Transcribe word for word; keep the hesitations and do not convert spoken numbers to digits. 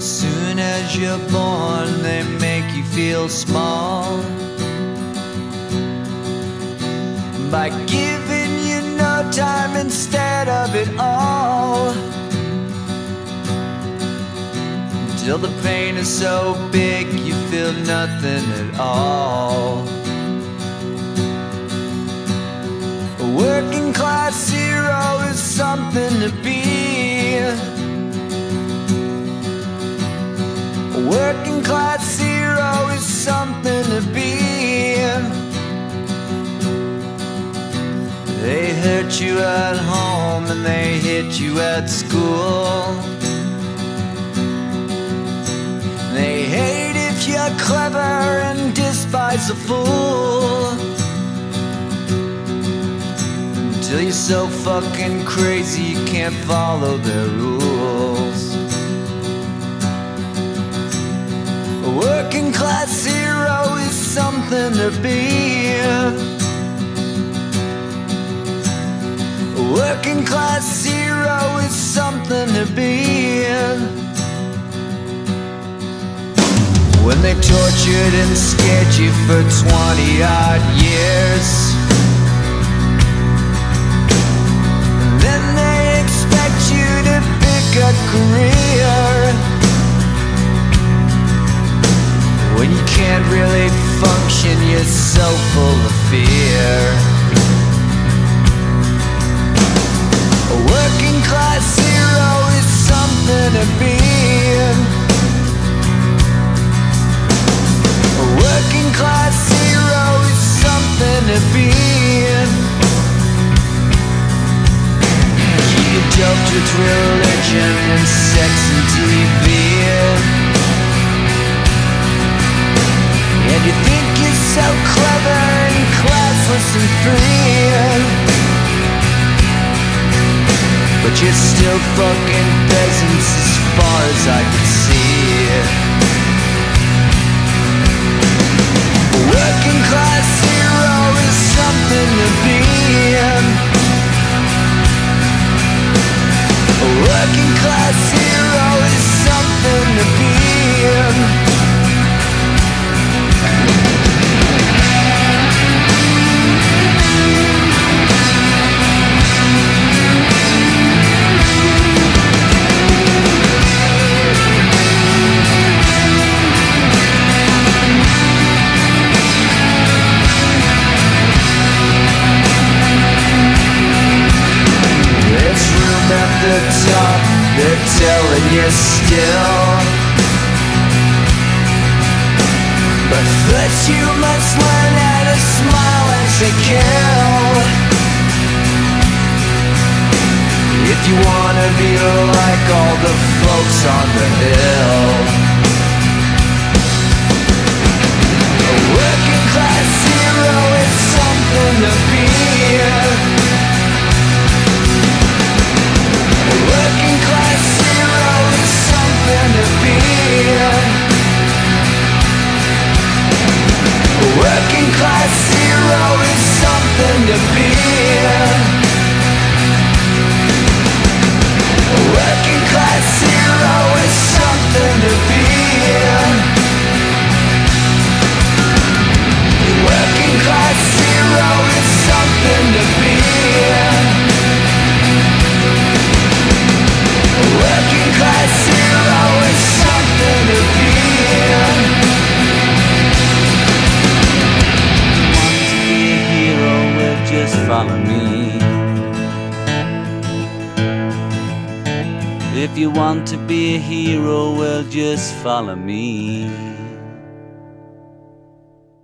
Soon as you're born, they make you feel small by giving you no time instead of it all, till the pain is so big you feel nothing at all. A working class hero is something to be. A working class hero is something to be. They hurt you at home and they hit you at school. They hate if you're clever and despise a fool, until you're so fucking crazy you can't follow their rules. A working class hero is something to be. A working class hero is something to be. When they tortured and scared you for twenty odd years, then they expect you to pick a career, when you can't really function, you're so full of fear. A working class hero is something to be. A working class hero is something to be. You doped with religion and sex and T V, and you think you're so clever and classless and free, but you're still fucking peasants as far as I can see. A working class hero is something to be. A working class hero is something to be. At the top, they're telling you still, but first you must learn how to smile and say kill, if you wanna be like all the folks on the hill. A working class hero is something to be. A working class hero is something to be. A working class hero is something to be. A working class hero is something to be. A working class hero is something to be. A working class hero is something to be. Just follow me. If you want to be a hero, well, just follow me.